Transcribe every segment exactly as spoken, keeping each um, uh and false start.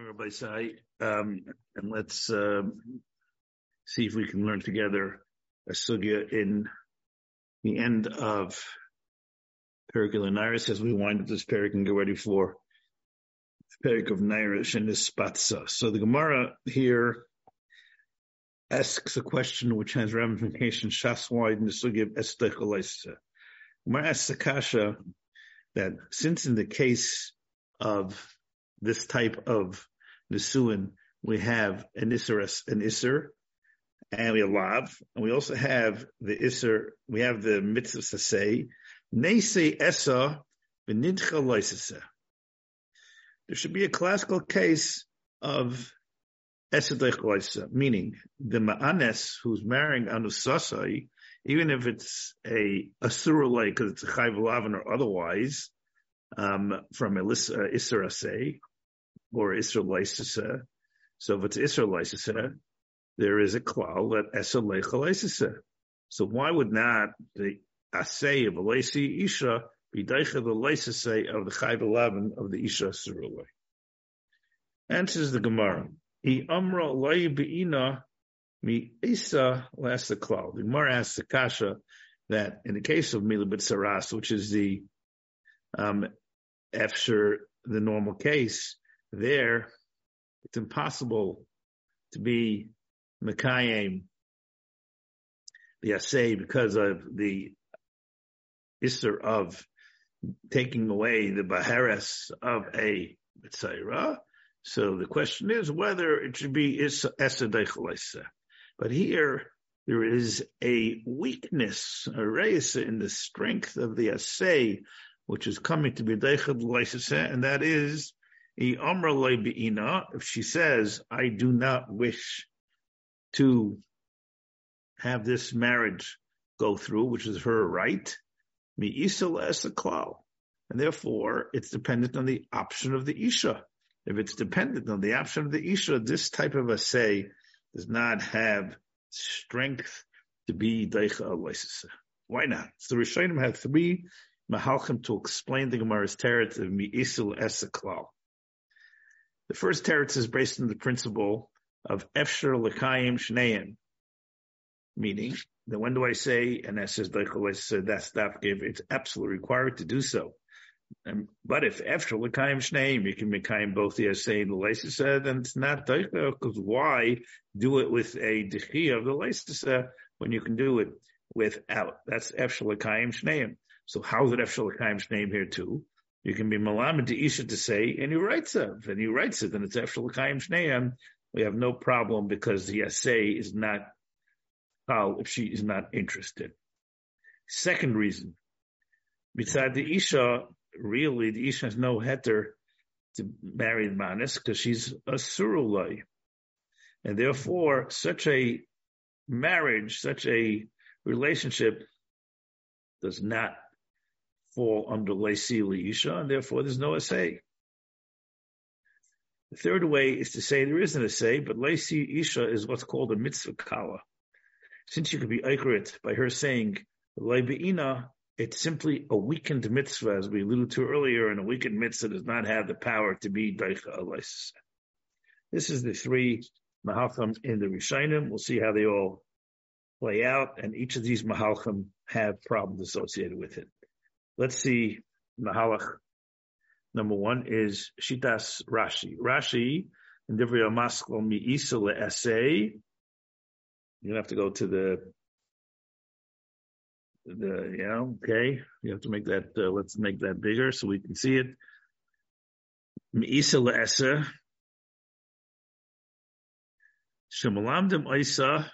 Rabbi Sai, um, and let's uh, see if we can learn together a sugya in the end of Perek Nairus as we wind up this Perek and get ready for the Perek of Nairus and Nispatza. So the Gemara here asks a question which has ramifications shas-wide in the sugya of Estech Olaisa. Gemara asks the kasha that since in the case of this type of Nisuin, we have an Isser, an Isser, and we have Lav, and we also have the Isser, we have the Mitzvah Sasei, Neisei Esa, Benidcha Loisese. There should be a classical case of Esadech Loisese, meaning the Ma'anes who's marrying Anusasai, even if it's a Asurulay, because it's a Chayv Lavin or otherwise, um, from a Isser Asei, or Isra Leisese. So if it's Isra Leisese, there is a klal that Esa Leicha Leisese. So why would not the Asay of a Leisi Isha be Deicha the Leisese of the Chayv eleven of the Isha Surulay? Answers the Gemara. I Amra Lei Be'ina Mi Isa Last the klal. The Gemara asks the kasha that in the case of Milabit Saras, which is the um, after the normal case, there, it's impossible to be Mekayim, the Asay, because of the Isser of taking away the Baharas of a Mitzayra. So the question is whether it should be Esa Deichalaisa. But here, there is a weakness, a reis in the strength of the Asay, which is coming to be Deichalaisa, and that is if she says, I do not wish to have this marriage go through, which is her right, and therefore it's dependent on the option of the Isha. If it's dependent on the option of the Isha, this type of a say does not have strength to be Deicha Aloisese. Why not? So the Rishonim had three mahalchim to explain the Gemara's teretz of Mi'isil Esaklal. The first teretz is based on the principle of Efsher L'Kayim Shneim, meaning that when do I say, and that says that's dafkiv, it's absolutely required to do so. Um, but if Efsher L'Kayim Shneim, you can make both the Asay and the Leisese, then it's not daicha, because why do it with a dechia of the Leisese when you can do it without? That's Efsher L'Kayim Shneim. So how is it Efsher L'Kayim Shneim here too? You can be malamed to Isha to say, and he writes it. If he writes it, then it's Efshel L'Kayim Shneim. We have no problem because the Asay is not how if she is not interested. Second reason, beside the Isha, really the Isha has no heter to marry the Manis because she's a Surulai. And therefore, such a marriage, such a relationship does not fall under Leisi Isha, and therefore there's no Asay. The third way is to say there is an Asay, but Leisi Isha is what's called a mitzvah kala. Since you could be Eikrit by her saying Leibe'ina, it's simply a weakened mitzvah, as we alluded to earlier, and a weakened mitzvah does not have the power to be Deicha Alois. This is the three Mahalchim in the Rishonim. We'll see how they all play out, and each of these Mahalchim have problems associated with it. Let's see, Mahalach number one is Shitas Rashi. Rashi, in Divrei Maskal Mi'isa Le'asei, you're going to have to go to the, the, yeah, okay, you have to make that, uh, let's make that bigger so we can see it. Mi'isa Le'aseh, Shemalamdim Isa,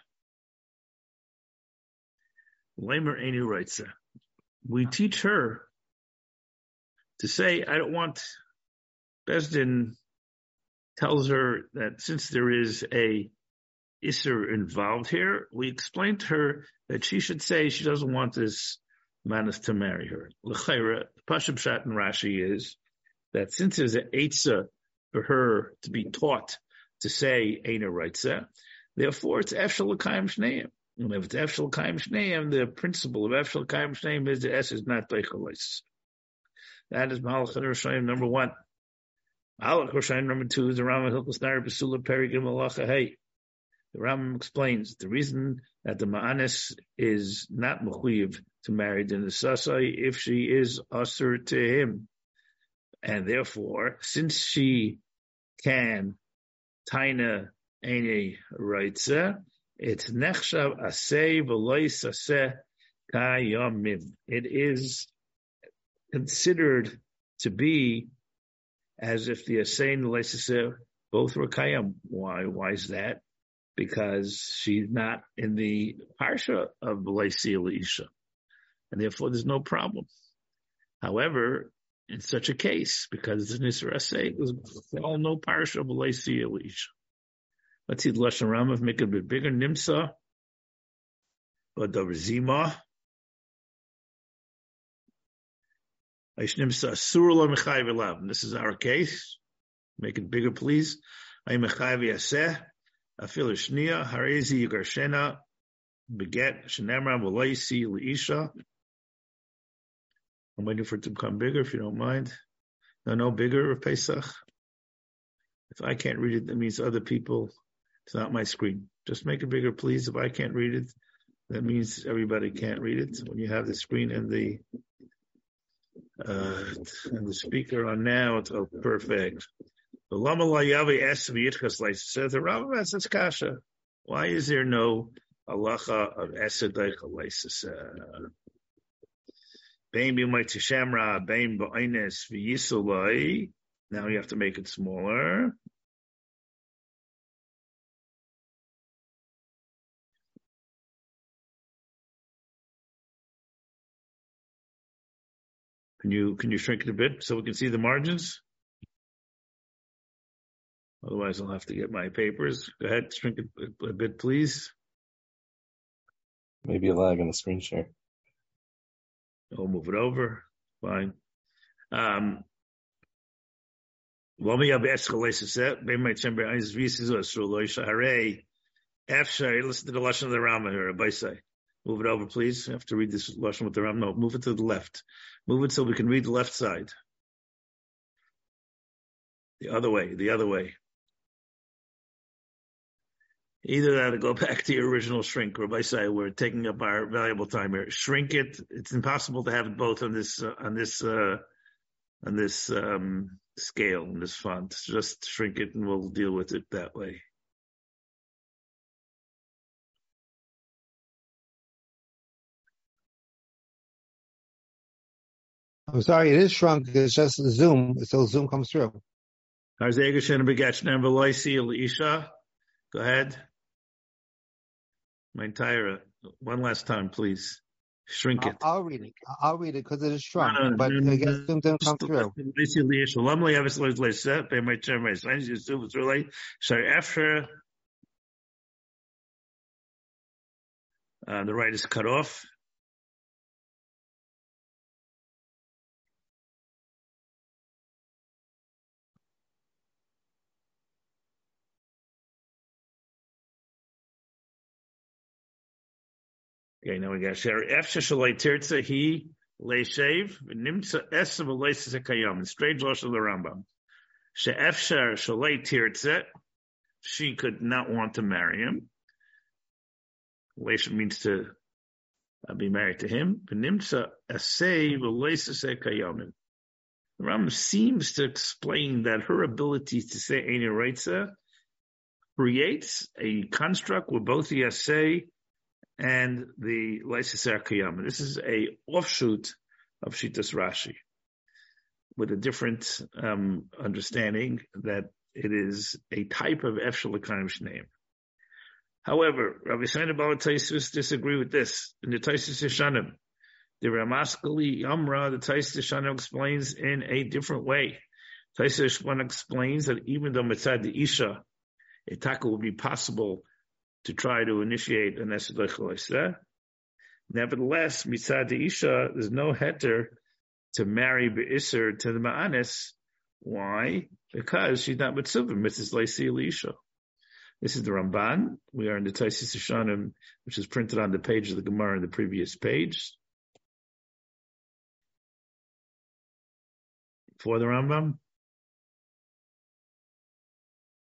Lamer Eini Reitza. We teach her to say, I don't want, Bezdin tells her that since there is a Isser involved here, we explained to her that she should say she doesn't want this Manas to marry her. L'chaira, Pashab Shat and Rashi is that since there's an Eitzah for her to be taught to say Eina Reitza, therefore it's Efshel L'Kayim Shneim. And if it's Efshel L'Kayim Shneim, the principle of Efshel L'Kayim Shneim is the S is not Deichel Leisese. That is Mahalach Rishonim number one. Al Koshain number two is the Rambam Hilchos Nari Pesula Perigim Malacha Hey. The Rambam explains the reason that the Ma'anis is not mechuyev to marry the Nesasai if she is usher to him. And therefore, since she can taina any raitza, it's nechshav aseh v'lois aseh kayamim. It is considered to be as if the aseh and the lois aseh both were kayam. Why? Why is that? Because she's not in the parsha of B'laisi Isha, and therefore there's no problem. However, in such a case, because it's an Isra Aseh, there's all no parsha of B'laisi Isha. Let's see the Lashon Ramav, make it a bit bigger. Nimsa, or the Zima. Nimsa Surah Mechai V'lav. This is our case. Make it bigger, please. Ay Mechai V'aseh. Afil Shnia, Harezi Yigarshena, Beget, Shenemra, V'laisi L'isha. I'm waiting for it to become bigger, if you don't mind. No, no, bigger of Pesach. If I can't read it, that means other people. It's not my screen. Just make it bigger, please. If I can't read it, that means everybody can't read it. When you have the screen and the uh, and the speaker on now, it's oh, perfect. The Lama Layavi asks me Yitzchak says the Rambam asks kasha. Why is there no halacha of esedai chalaisa? Bein b'may tishamra, bein b'aynes v'yisulai. Now you have to make it smaller. Can you can you shrink it a bit so we can see the margins? Otherwise, I'll have to get my papers. Go ahead, shrink it a, a bit, please. Maybe a lag on the screen share. I'll move it over. Fine. Um, listen to the Lashon of the Rambam here, Abaisai. Move it over, please. I have to read this Lashon with the Rambam. No, move it to the left. Move it so we can read the left side. The other way, the other way. Either that or go back to your original shrink. Rabbi say we're taking up our valuable time here. Shrink it. It's impossible to have it both on this uh, on this uh, on this um, scale, on this font. Just shrink it, and we'll deal with it that way. I'm sorry, it is shrunk. It's just Zoom, so Zoom comes through. Go ahead. My entire, one last time, please. Shrink it. I'll, I'll read it. I'll read it because it is shrunk, no, no, but no, I guess Zoom didn't come through. Uh, the right is cut off. Okay, now we got share. Efsha shalei tirtza he leishev nimtza esav leises ekayam. Strange loss of the Rambam. She efsha shalei tirtza. She could not want to marry him. Leisha means to uh, be married to him. Nimtza esav leises ekayam. The Rambam seems to explain that her ability to say Eina Reitza creates a construct where both the essay and the Leiseser Kiyama. This is a offshoot of Shitas Rashi with a different um, understanding that it is a type of Efshel L'Kaim Shneim. However, Rabbi Yisrael Baal Taisus disagree with this. In the Taisus Yeshanim, the Ramaskali Yamra, the Taisus Yeshanim explains in a different way. Taisus Yeshanim explains that even though Mitzad the Isha, a taka would be possible to try to initiate an Esedech Chalaiseh. Nevertheless, Mitzad the Isha, there's no heter to marry Be'isr to the Ma'anis. Why? Because she's not Mitzvah, Missus Laisi Elisha. This is the Ramban. We are in the Taisus Yeshanim, which is printed on the page of the Gemara in the previous page. For the Rambam.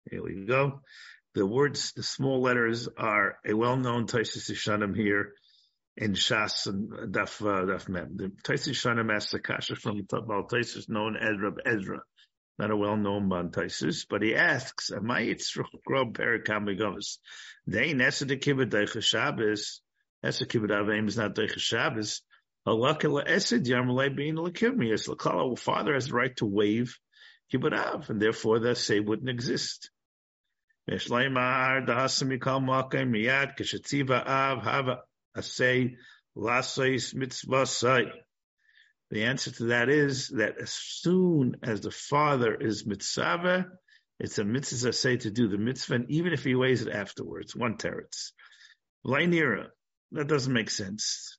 Here we go. The words, the small letters are a well-known Taisus Yishanim here in Shas and Daf uh, Daf Mem. The Taisus Yishanim asks a kasha from Baal Taisus known as Reb Ezra, not a well-known Baal Taisus, but he asks, "Am I Yitzchak Grob Perikam Begavus? They Nesa de Kibbut Deicha Shabbos. Nesa Kibbut Avim is not Deicha Shabbos. Halakha Esid Yarmalei Bein Lekivmi. As Lakala, father has the right to waive Kibbut Av, and therefore the say wouldn't exist." The answer to that is that as soon as the father is mitzvah, it's a mitzvah say to do the mitzvah, and even if he weighs it afterwards, one teretz. That doesn't make sense.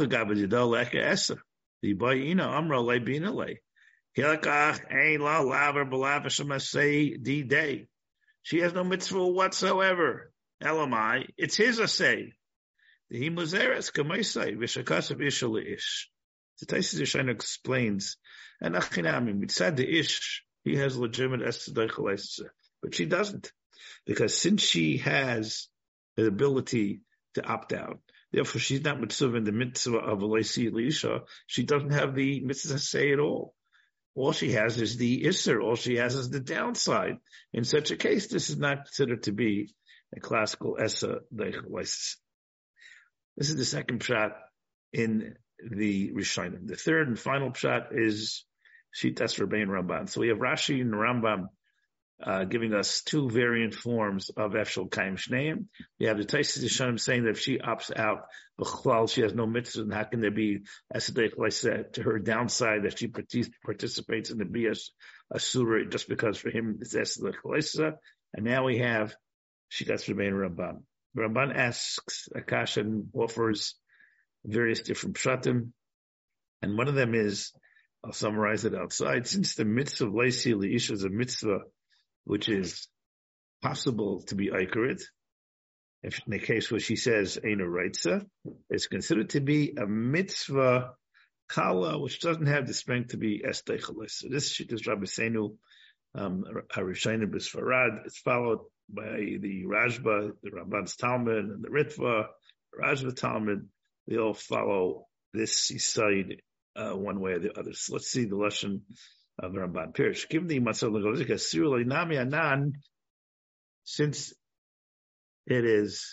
She has no mitzvah whatsoever. Elamai, it's his asay. The himuzeres kamaisai v'shakasav ishal ish. The Taisus Yishayin explains, and achinami mitzad the ish, he has legitimate estadaychalaisa, but she doesn't, because since she has the ability to opt out, therefore she's not mitzvah in the mitzvah of Aleisi Elisha. She doesn't have the mitzvah say at all. All she has is the isser. All she has is the downside. In such a case, this is not considered to be a classical essa deichalisis. This is the second pshat in the Rishonim. The third and final pshat is Shitas Rabbein Ramban. So we have Rashi and Rambam uh, giving us two variant forms of Efshel Kaim Shneim. We have the Taisus Yishanim saying that if she opts out, B'chlal, she has no mitzvah, and how can there be Esadech Leiseh to her downside that she participates in the Bias Asura just because for him it's Esadech Leiseh? And now we have Shitas Rabbein Ramban. Ramban asks Akash and offers various different pshatim, and one of them is, I'll summarize it outside, since the mitzvah of Leisi Leisha is a mitzvah which is possible to be accurate, if in the case where she says Eina Reitza, it's considered to be a mitzvah kala, which doesn't have the strength to be esteichelis. So this shit is Rabbi Seinu, um, Harishayim B'Sfarad. It's followed by the Rashba, the Ramban's Talmud, and the Ritva, Rashba Talmud. They all follow this side uh, one way or the other. So let's see the lesson of the Ramban Pirish. Given the Matzah Legozika, Sirulay Nami Anan, since it is,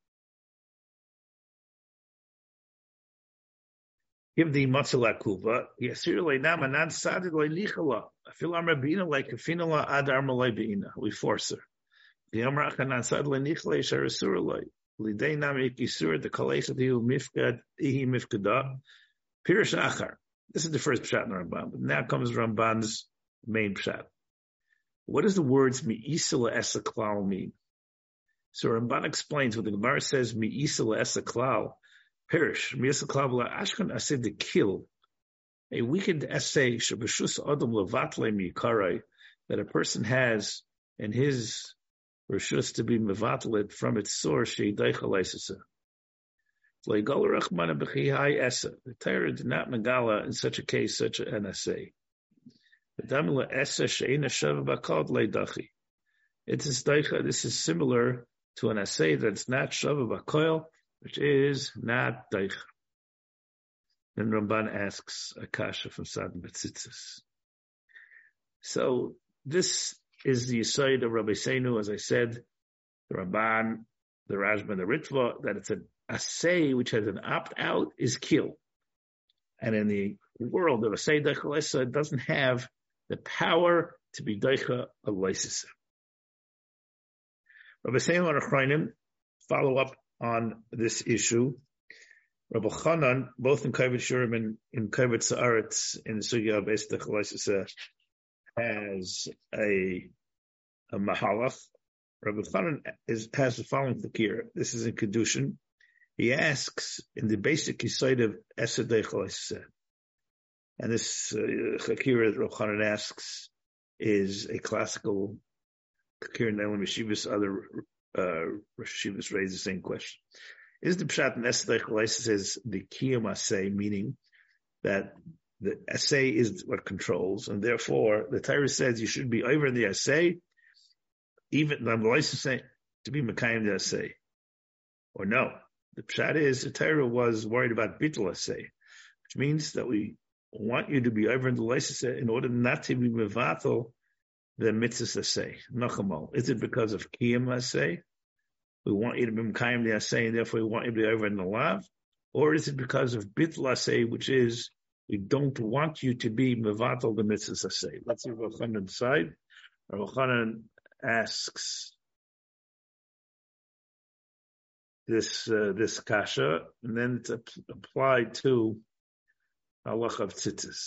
give the Matzah Lakuva, Sirulay Nami Anan Sadid Leichala, Filam Rabina like Finala Adar Malay Beina. We force her. The Amrach Anan Sad Leichala Sharasurulay. Liday Nami Ikisur, the Kalesa Tiu Mifkad, Ihi Mifkada, Pirish Achar. This is the first pshat in Ramban, but now comes Ramban's main pshat. What does the words mi'isa le'esa klal mean? So Ramban explains what the Gemara says, mi'isa le'esa klal, perish, mi'isa klal la'ashkan aseh to kill, a weakened essay, shebeshus adam levatle mi'ikarai, that a person has in his reshus to be mevatlet from its source, she'idaicha le'esesa. The Torah did not megala in such a case such an essay. It is this is similar to an essay that's not shava b'koil, which is not daicha. Then Ramban asks a kasha from Sadin Betzitzis. So this is the aside of Rabbi Seinu, as I said, the Ramban, the Rashba, and the Ritva, that it's an assay which has an opt-out is kill. And in the world of assay deicha it doesn't have the power to be deicha a leisisa. Rabbi Seinu and Achronim follow up on this issue. Rabbi Chanan, both in Kavod Shurim and in Kavod Sa'aretz, in the Sugya of Eis deicha leisisa, has a, a mahalach. Rabbi Chanan is, has the following fakir. This is in Kedushin. He asks in the basic side of Esed Deichel, and this Chakira uh, Rabbi Chanan asks is a classical Chakira Nelim Yeshivas. Other uh, Rosh Yeshivas raise the same question. Is the Pshat in Esed Deichel says the Kiyam Asay, meaning that the Asay is what controls, and therefore the Torah says you should be over the Asay, even I'm licensed say to be Mekayim the say, or no. The pshat is the Torah was worried about bittul say, which means that we want you to be over in the license in order not to be mevatel the mitzvah say. Nachamo. Is it because of kiyum say? We want you to be mekayim the say, and therefore we want you to be over in the lav, or is it because of bittul say, which is we don't want you to be mevatel the mitzvah say? Let's see Rav Chanan side. Rav Chanan asks this uh, this kasha, and then it's applied to halach of tzitzis.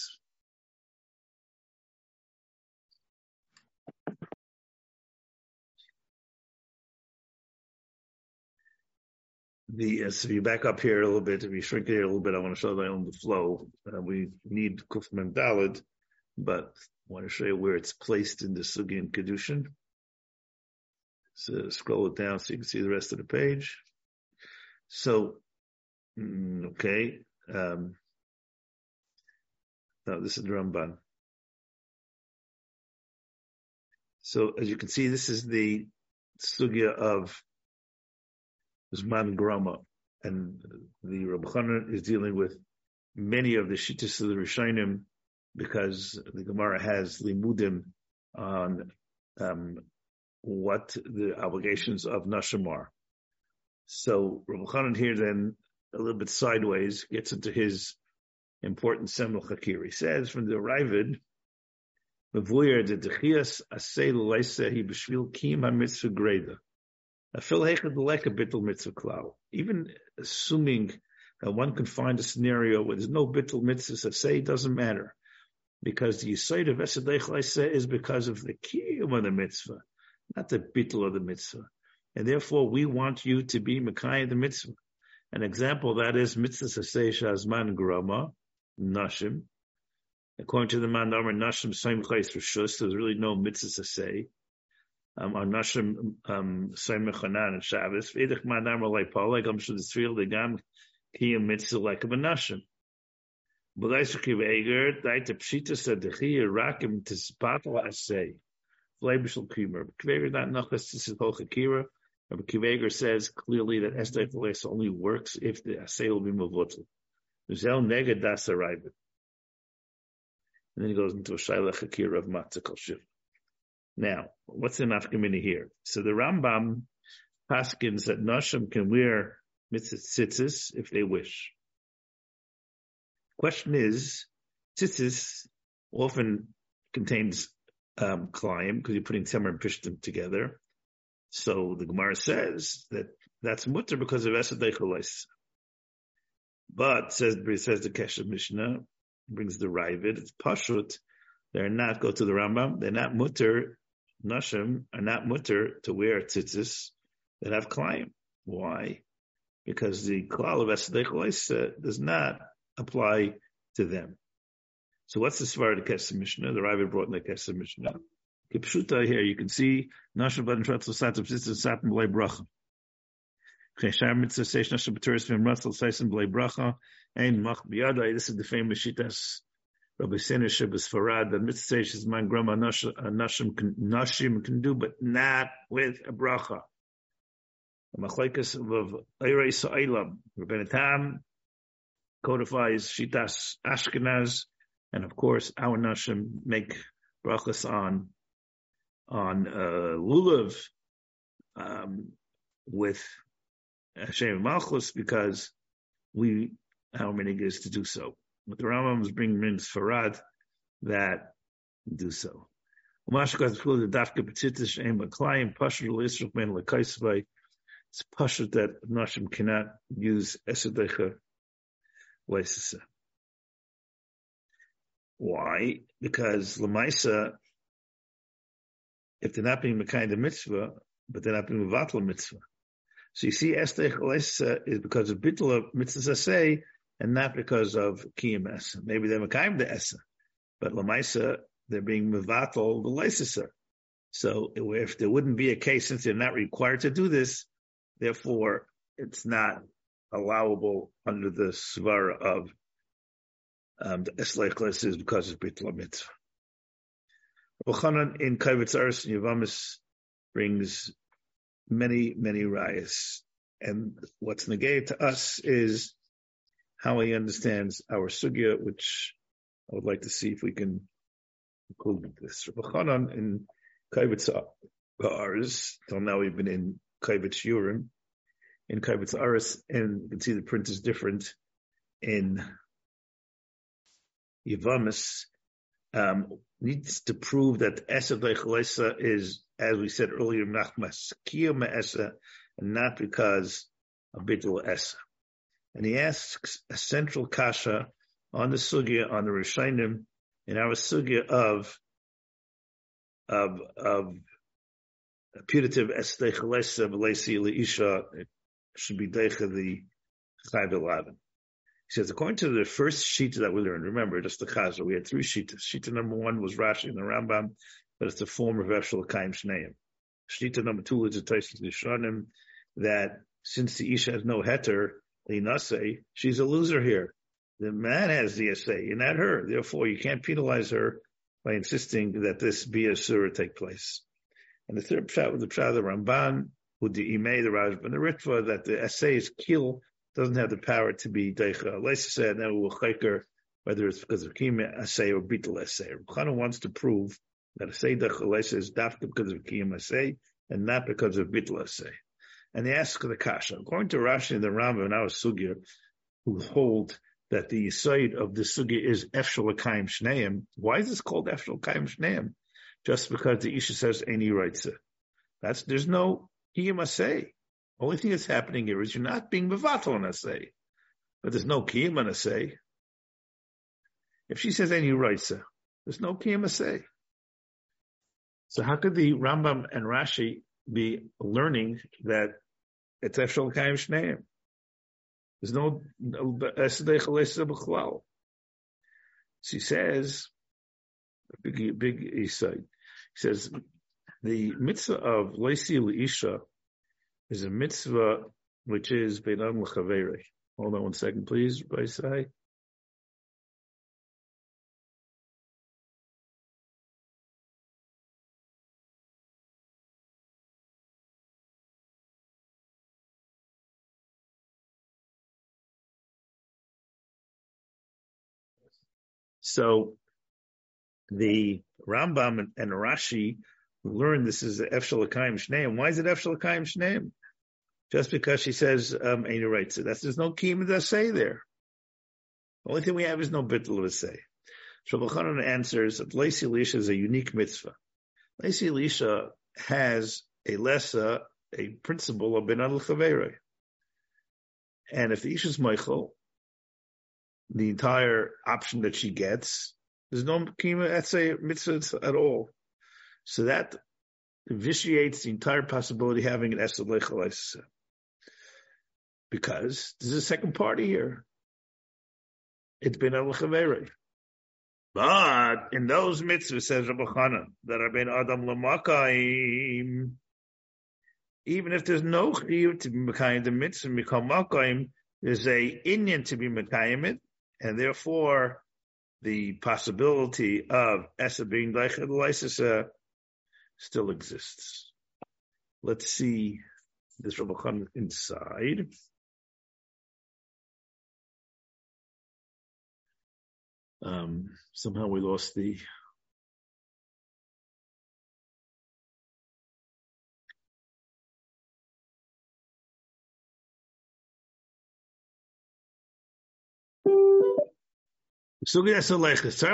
The uh, so you back up here a little bit. If you shrink it here a little bit, I want to show you on the flow. Uh, we need kuf mem daled, but I want to show you where it's placed in the sugi and kedushin. So scroll it down so you can see the rest of the page. So, okay. Um, no, this is the Ramban. So, as you can see, this is the sugya of Zman Grama, and the Rabbi Chanan is dealing with many of the shittas of the Rishonim because the Gemara has limudim on um, what the obligations of Nashim are. So Rabbi Chanan here then, a little bit sideways, gets into his important Semel Chakir. He says from the Ravid, Mevuyer de Dechias Asay L'Leisa Hi B'Shvil Kim HaMitzvah Greda. Afil Hechad L'Leka Bittul Mitzvah Klau. Even assuming that one can find a scenario where there's no Bittul Mitzvah Asay, doesn't matter. Because the Yisayid of Esadech Leisa is because of the Kiyum of the Mitzvah, not the Bittul of the Mitzvah. And therefore, we want you to be Mekayim the mitzvah. An example of that is mitzvah sasei shazman grama, nashim. According to the man Amar nashim soim chayis rishus, there's really no mitzvah sasei. Um, on nashim um, soim mechanan and Shabbos. V'edich man Amar leipal like am shudisril degam kiyam mitzvah like a nashim. B'leisuk yiveger daita pshita sadechiyah rakim tispatel asei. Fleibishal kimer. Kveger not nachas this is hochakira. Rabbi Kiveger says clearly that Esther only works if the assay will be mavotel. Uzel neged das arrived. And then he goes into a shaila chakir of matzah shiv. Now, what's the nafkamina here? So the Rambam paskins that nashim can wear mitzvah tzitzis if they wish. Question is, tzitzis often contains um, klayim because you're putting temer and pishtim together. So the Gemara says that that's mutter because of Esadei Cholais. But says says the Kesher Mishnah brings the Ravid. It's pashut. They're not go to the Rambam. They're not mutter. Nashim are not mutter to wear tzitzis that have klayim. Why? Because the klal of Esadei Cholais does not apply to them. So what's the svar of the Kesher Mishnah? The Ravid brought in the Kesher Mishnah. Kipshuta here, you can see Nashim Baden Tratzel Satam Sister Satam Blei Bracha. Cheshar Mitzvah Seish Nashim B'Turis Vim Ratzal Seisim Blei Bracha Ein Mach B'Yadai. This is the famous Shitas Rabbi Siner Shebes Farad. The Mitzvah Seish is man grama Nashim Nashim can do, but not with a bracha. The Machlekes of Eirei Sa'ilam. Rabbi Tam codifies Shitas Ashkenaz, and of course our Nashim make brachas on on uh, lulav um, with Hashem Malchus because we our minig is to do so. But the Rambam is bringing in Sfarad that do so. It's pashut that Nashim cannot use esedecha leisesa. Why? Because Lamaisa, if they're not being Mekayim the mitzvah, but they're not being Mevatel mitzvah. So you see, Esther Cholesa is because of Bittul of mitzvah say, and not because of Kiyam Esa. Maybe they're Mekayim the Esa, but Lamaisa, they're being Mevatel the Leisesa. So if there wouldn't be a case, since they're not required to do this, therefore it's not allowable under the svara of Um, the Eslech Kles is because it's Bittul Mitzvah. Rabbi Chanan in Kavitz Aris and Yavamis brings many, many rayas. And what's negate to us is how he understands our sugya, which I would like to see if we can include this. Rabbi Chanan in Kavitz Aris, till now we've been in Kavitz Urim, in Kavitz Aris, and you can see the print is different in Yevamis, um, needs to prove that Esa Deichalesa is, as we said earlier, Nachmas Kiyama Esa, and not because of Bittul Esa. And he asks a central kasha on the sugya, on the Rishonim, in our sugya of of of putative Esa Deichalesa V'leisi Leisha, it should be Deicha the Chayv Elaven. He says, according to the first sheet that we learned, remember, just the Chazar, we had three sheets. Sheet number one was Rashi and the Rambam, but it's the form of Efshel Kaim Shneim. Sheet number two is the Taisus Lishanim, that since the Isha has no heter, Linase, she's a loser here. The man has the essay, and not her. Therefore, you can't penalize her by insisting that this be a surah take place. And the third pshat with the pshat of the Ramban, with the Imei, the Rajba, and the Ritva, that the essay is kill, doesn't have the power to be deicha. Leisa said, now we'll checker whether it's because of kiyum asay or bitul asay. Chana wants to prove that asay deicha leisa is dafka because of kiyum asay and not because of bitul asay. And they ask the kasha. According to Rashi and the Rambam and our sugya, who hold that the side of the sugya is efshel l'kaim shneim. Why is this called efshel l'kaim shneim? Just because the isha says any writes it. That's there's no kiyum asay. Only thing that's happening here is you're not being mevatel on asay, but there's no kiyum on asay. If she says any writes it, there's no kiyum asay. So how could the Rambam and Rashi be learning that it's efshel l'kaim shneim? There's no esadei chalesa b'chlal. She says, big, big Isai. He says, the mitzvah of leisi l'isha is a mitzvah which is beinam l'chaverei. Hold on one second, please, Isai. So the Rambam and, and Rashi learn this is Efshel L'Kaim Shneim. Why is it Efshel L'Kaim Shneim? Just because she says um Ainu writes it. That's there's no kiyum to say there. The only thing we have is no bittul to say. Rabbi Chanan answers that Leisi Elisha is a unique mitzvah. Leisi Elisha has a lessa, a principle of Benan L'Chaverei. And if the Isha's Michael, the entire option that she gets, there's no kiyum that's a mitzvah at all. So that vitiates the entire possibility of having an Esed Lechalayis. Because there's a second party here. It's been a L'Chaverei. But in those mitzvahs, says Rabbi Chanan, that are ben Adam L'Makayim, even if there's no chiyuv to be Makayim, the mitzvah become Makayim, there's a inyan to be Makayim it, and therefore the possibility of Esa being Deicha L'Laisisa still exists. Let's see this Rabbi Chanan inside. Um, somehow we lost the This is Rabbi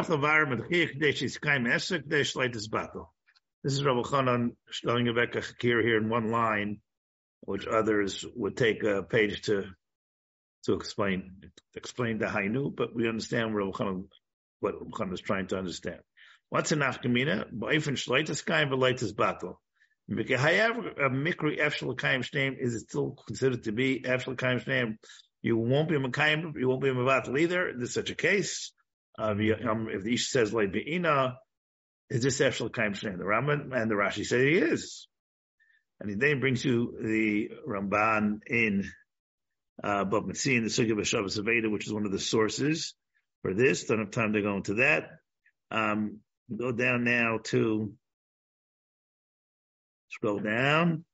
Chanan showing you back a chakir here in one line, which others would take a page to to explain explain the Hainu, but we understand Rabbi Chanan, what Rabbi Chanan is trying to understand. What's an afkamina? Ba'ifin shleitas kaim v'leitas batal. However, a mikri efshel kaim shneim is still considered to be efshel kaim shneim. You won't be a mekayim, you won't be a mevatel either. There's such a case. Uh, if the Ish says like be'ina, is this efshel kaim shneim? The Rambam and the Rashi say he is, and he then brings you the Ramban in uh, Bab Metzi in the Sugya B'Shabbos Aveda, which is one of the sources for this. Don't have time to go into that. Um, go down now to Scroll down.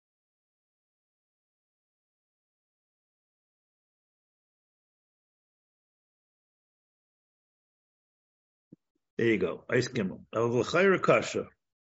There you go. Ice Gimel. Of L'chayra Kasha.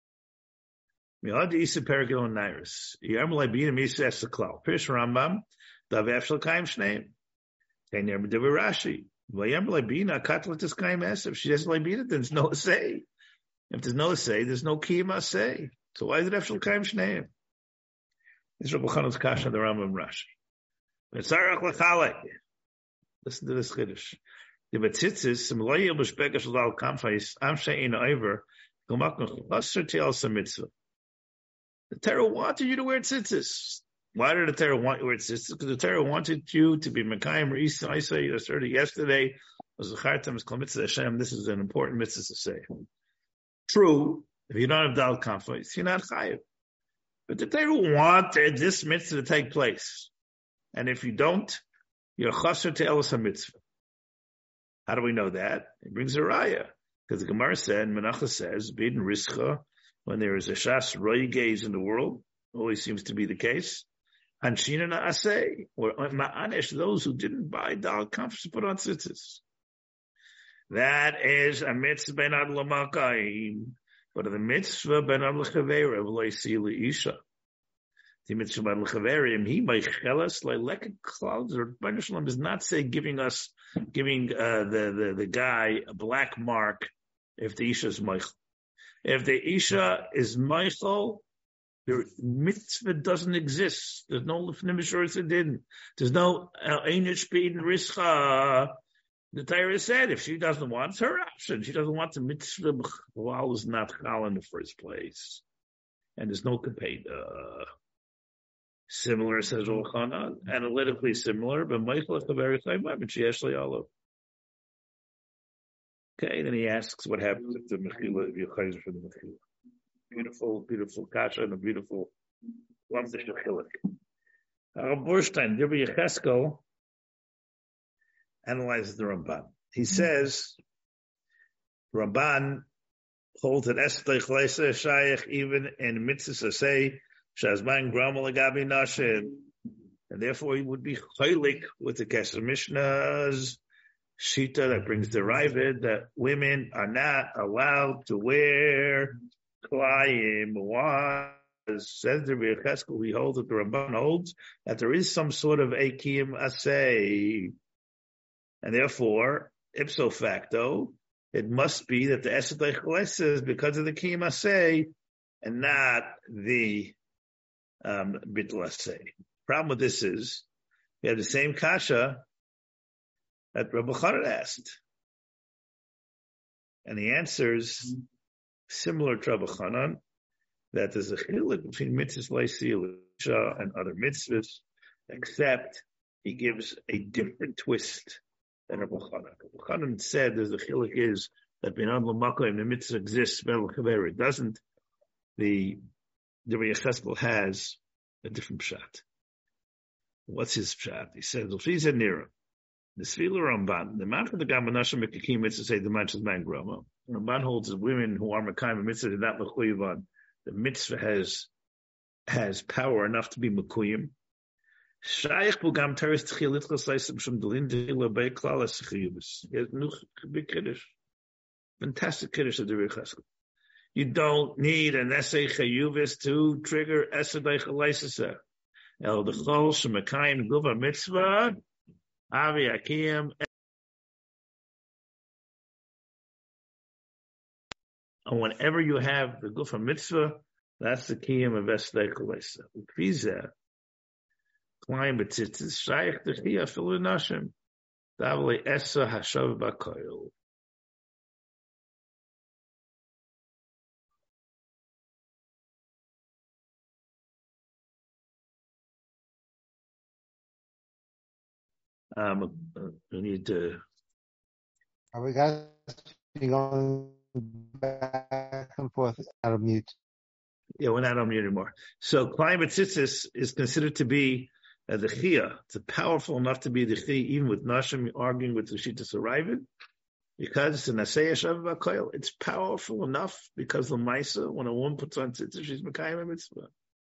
Mihad Isa Perigil and Nairis. Yam Labina Misa Esaklau. Pish Rambam. Dav Efshel Kaim Shneim. Kainer Medav Rashi. Vayam Labina Katlatis Kaim Esef. She has Labina, there's no say. If there's no say, there's no Kiyama say. So why is it Efshel Kaim Shneim? This is Rabbi Chanan's Kasha, the Rambam Rashi. Mitzarach L'chalei. Listen to this Chiddush. The Betzitzis, Simloyel B'shpega Shalal Kamfais, Am She'in Oiver, Gomakno Chasser Tiel Mitzvah. The Torah wanted you to wear tzitzis. Why did the Torah want you to wear tzitzis? Because the Torah wanted you to be Mekayim Reis. I say, I started yesterday, was Zachartam is Mitzvah Hashem. This is an important mitzvah to say. True, if you don't have Dal Kamfais, you're not Chayiv. But the Torah wanted this mitzvah to take place. And if you don't, you're Chasser Tiel Mitzvah. How do we know that? It brings a raya. Because the Gemara said, Menachah says, Bidin Rischa, when there is a Shas Roy gaze in the world, always seems to be the case. Hanshina Na'aseh, or Ma'anesh, those who didn't buy Dal Kamfs to put on tzitzis. That is a mitzvah ben ad l'makayim. But the mitzvah ben ad l'chaverim, v'loisi l'isha. The mitzvah ben l'chaverim, he by chelas, like clouds, or Ben Shalom does not say giving us, giving uh, the, the, the guy a black mark if the isha is meichel. If the isha is meichel, the mitzvah doesn't exist. There's no lifnim b'shor didn't. There's no einish bein rischa. The Torah said if she doesn't want, it's her option. She doesn't want the mitzvah. B'chal is not chal in the first place, and there's no kapeda. Similar, says Olchana, analytically similar, but Michael at the very same time, but she actually all over. Okay, then he asks what happens if the Mechila, if you chayzer for the Mechila. Beautiful, beautiful kasha and a beautiful lamdish Mechila. Rabbi Borstein, Rabbi Yecheskel analyzes the Ramban. He says, Ramban holds that Estech Leisa Shayach even in Mitzvah say, Shazman Gramal Agabi Nashim, and therefore he would be chaylik with the Kesher Mishnah's Shita that brings the Ravid that women are not allowed to wear Klayim. Why? Says the Rabbi Yecheskel, we hold that the Ramban holds that there is some sort of Akiyim Asay, and therefore, ipso facto, it must be that the Esedech Chales is because of the Kiyim Asay and not the Um, Bitlasei. Problem with this is we have the same kasha that Rabbi Chanan asked, and the answers similar to Rabbi Chanan that there's a chiluk between mitzvahs leisiyah and other mitzvahs, except he gives a different twist than Rabbi Chanan. Rabbi Chanan said there's a chiluk is that binad l'makom the mitzvah exists, it doesn't. The The Rabbi Yecheskel has a different pshat. What's his pshat? He says, "If she's a nira, the Sfila Ramban, the man for the Gamanasha Mekakim mitzvah say the match is man groma. Ramban holds that women who are Mekayim mitzvah did not mechuyevan. The mitzvah has has power enough to be mekuyim. Shaykh bugam teres tchilit chasaysim shum delin dehila beiklal esechiyubis. He has new big kiddush, fantastic kiddush of the Rabbi Yecheskel. You don't need an essay chayuvis to trigger esedei chalaisasa. El dechol shemekayim guva mitzvah avi akiyim. And whenever you have the gufa mitzvah, that's the kiyim of esedei chalaisasa. Upiza klayim betzitzis shayich techiyah filu nashim davli esa hashav bakoil. Um, we need to. Are we guys going back and forth out of mute? Yeah, we're not on mute anymore. So, climate tzitzis is considered to be uh, the chia. It's powerful enough to be the chia, even with Nashim arguing with the Shita Sarayvin. Because in Asaya Shav B'Koil, it's powerful enough because the Maisa, when a woman puts on tzitzis, she's Mekayim a mitzvah.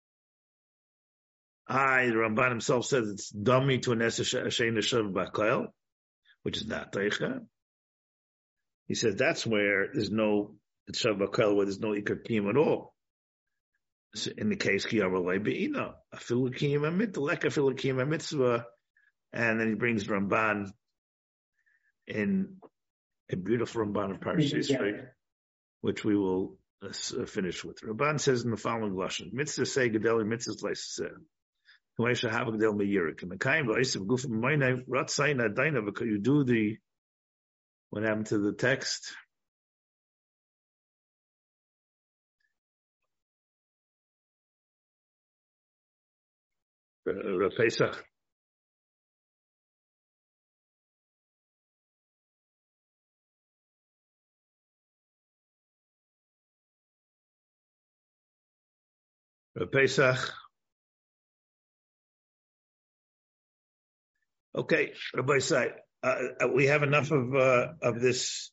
I, the Ramban himself says it's dummy to an Asaya Shav B'Koil, which is not Teicha. He says that's where there's no it's Shav B'Koil, where there's no Ikar Kiyim at all. So in the case Kiyam Alei Be'ina, Afilu Kiyim Amit, Lek Afilu Kiyim Mitzvah, and then he brings Ramban in a beautiful Ramban of Parashat Yisro, which we will uh, finish with. Ramban says in the following lashon: Mitzvah say Gedeli Mitzvah Leisaseh. Kumaisha have Gedel Meyirik. And the kind of Eisiv Guf Meinay Ratzayin Adayna, because you do the what happened to the text. Uh, Pesach. Pesach. Okay, Rabbi Sai, uh, we have enough of uh, of this.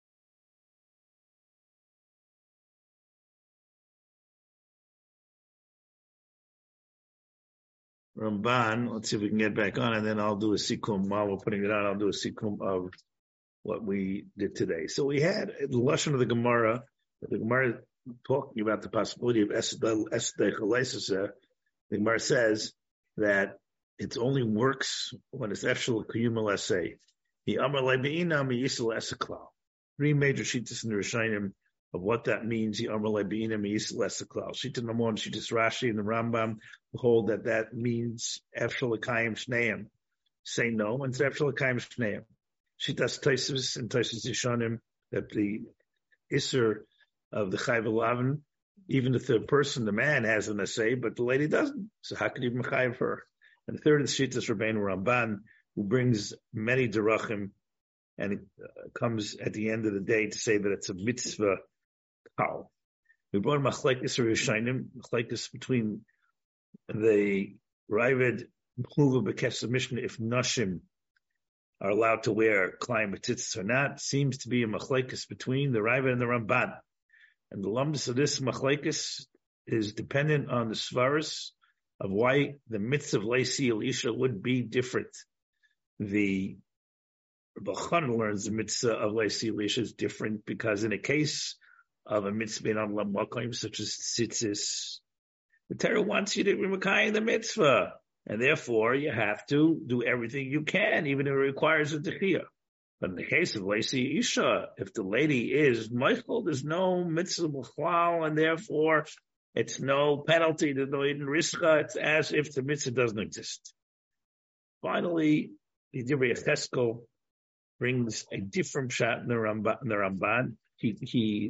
Ramban. Let's see if we can get back on, and then I'll do a sikum while we're putting it on. I'll do a sikum of what we did today. So we had the lashon of the Gemara. The Gemara talking about the possibility of Esdei Chalaisasa. The Gemara says that it only works when it's Efshel Kiyum L'Aseh. The Amar Le'Be'ina Miyisel Eseklal. Three major shittas in the Rishonim of what that means. The Amar Le'Be'ina Miyisel Eseklal. Shitta number one, shittas Rashi and the Rambam hold that that means Efshel L'Kayim Shneim. Say no, and it's Efshel L'Kayim Shneim. Shittas Tosfos and Tosfos Yishonim that the Isser of the Chayv Elaven, even the third person, the man has an essay, but the lady doesn't. So how could you mechayev her? And the third is Shittas Rabbeinu Ramban, who brings many derachim, and it uh, comes at the end of the day to say that it's a mitzvah kal. We brought machlekes or Yishainim, machlekes between the Ravid Mchuva B'Kesef Mishnah, if nashim are allowed to wear klayim b'tzitzis or not, seems to be a machlekes between the Ravid and the Ramban. And the lumdus of this machlekes is dependent on the svaras of why the mitzvah of Leisi Elisha would be different. The Bachan learns the mitzvah of Leisi Elisha is different because in a case of a mitzvah on Lamakim, such as tzitzis, the Torah wants you to be Mekayim the mitzvah, and therefore you have to do everything you can, even if it requires a techiyah. But in the case of Leisi Isha, if the lady is Michael, there's no mitzvah b'chlal, and therefore it's no penalty, there's no hidden riska. It's as if the mitzvah doesn't exist. Finally, the Divrei Yecheskel brings a different shot in the Ramban. In the Ramban. He, he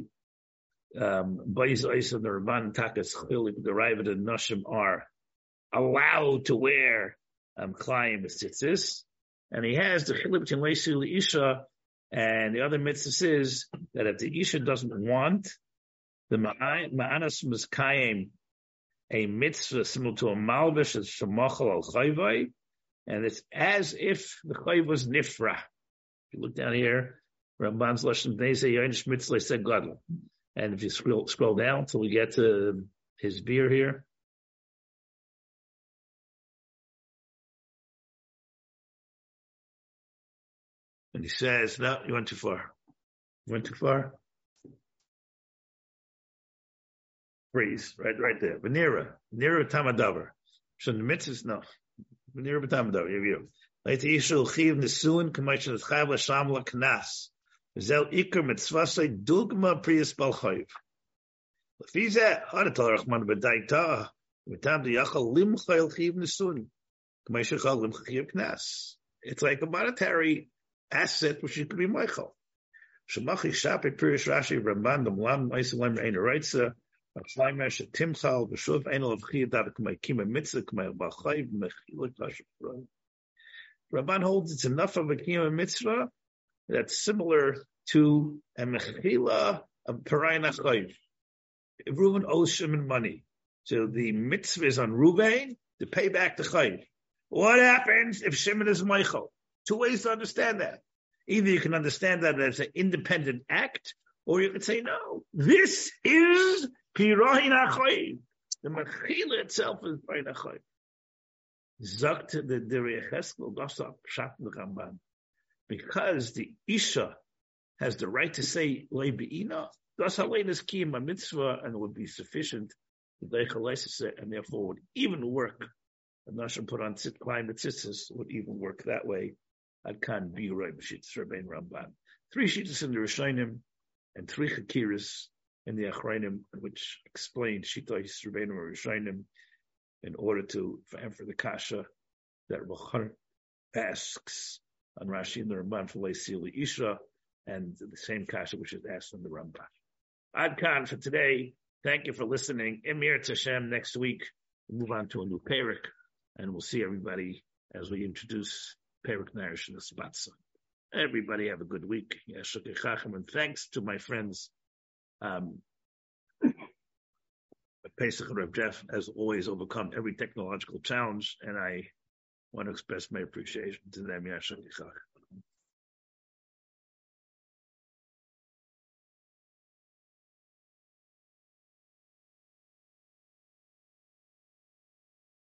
um, Bais Ois of the Ramban Takas Chil, the Ravid and Nashim are allowed to wear um, Klayim B'tzitzis. And he has the chiluk between Leisi Isha and the other mitzvah is that if the Isha doesn't want, the Ma'anas Miskayim, a mitzvah similar to a Malbish, is Shemachal al Chayvai, and it's as if the Chayv was Nifra. If you look down here, Ramban's Lashon Bnei Yoinish Mitzvah said Gadol. And if you scroll, scroll down till we get to his beer here, and he says, no, you went too far. You went too far? Freeze, right right there. Venera, Venera Tamadavar. So the mitzvahs, no. Venera Tamadavar, you view. Like the Yishul Chiv Nesuin, Kamashal Chav Lasham Laknas. Zel Iker Mitzvasai Dugma Prius Balchayv. Lefiza, Hadatal Rachman Badaita, Vitam the Yachal Limchayl Chiv Nesuin. Kamashal Chal Limchachiv Knas. It's like a monetary asset which could be Michael. Shemachi Shapi Pirish Rashi Ramban the Mlam Isolem Reina Reitza Flymesh Timchal Beshuv Enel of Chiyadat Kima Mitzvah Kama Bachayv Mechilik Hashapra. Ramban holds it's enough of a Kima Mitzvah that's similar to a Mechila of Parai Nachayv. If Reuven owes Shimon money, so the mitzvah is on Reuven to pay back the Chayv. What happens if Shimon is Michael? Two ways to understand that. Either you can understand that as an independent act, or you could say, no, this is Pirohin HaChoyim. The Mechila itself is Pirohin HaChoyim. Zakt the Derech Heskel Gosap Pshat L'Ramban. Because the Isha has the right to say Lei Be'ina, Das Halein is Kiyum a mitzvah, and it would be sufficient, and therefore would even work. And Nashim put on tzit, climb the tzitzis, would even work that way. Ad Kan Biurei B'Shittas Rabbein Ramban. Three shittas in the Rishonim, and three chakiras in the Achrayim, which explain Shittas Rabbeinu Rishonim, in order to answer the kasha that Rechon asks on Rashi and the Ramban for Leisili Isha, and the same kasha which is asked in the Ramban. Ad Kan for today. Thank you for listening. Emir Tashem next week. We'll move on to a new Perek, and we'll see everybody as we introduce Perek Narish and the Spatza. Everybody have a good week. And thanks to my friends, um, Pesach and Reb Jeff, as always, overcome every technological challenge, and I want to express my appreciation to them.